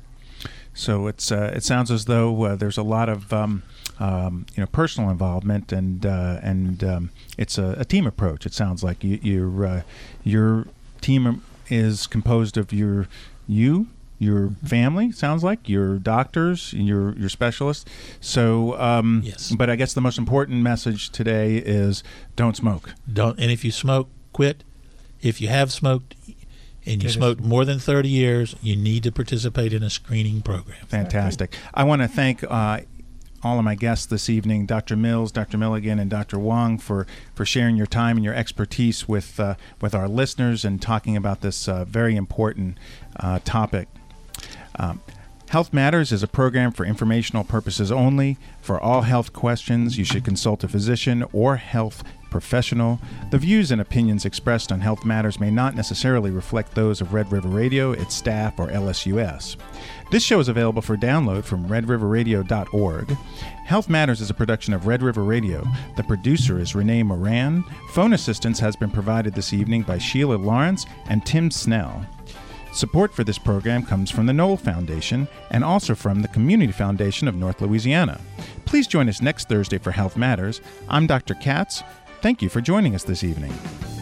So it's uh, it sounds as though uh, there's a lot of um, um, you know personal involvement and uh, and um, it's a, a team approach. It sounds like you, your uh, your team is composed of your you. Your family, sounds like, your doctors, your your specialists. So, um, yes. But I guess the most important message today is don't smoke. Don't. And if you smoke, quit. If you have smoked and you It smoked more than thirty years, you need to participate in a screening program. Fantastic. I want to thank uh, all of my guests this evening, Doctor Mills, Doctor Milligan, and Doctor Wang, for, for sharing your time and your expertise with uh, with our listeners and talking about this uh, very important uh, topic. Um, Health Matters is a program for informational purposes only. For all health questions, you should consult a physician or health professional. The views and opinions expressed on Health Matters may not necessarily reflect those of Red River Radio, its staff, or L S U S. This show is available for download from red river radio dot org. Health Matters is a production of Red River Radio. The producer is Renee Moran. Phone assistance has been provided this evening by Sheila Lawrence and Tim Snell. Support for this program comes from the Knoll Foundation and also from the Community Foundation of North Louisiana. Please join us next Thursday for Health Matters. I'm Doctor Katz. Thank you for joining us this evening.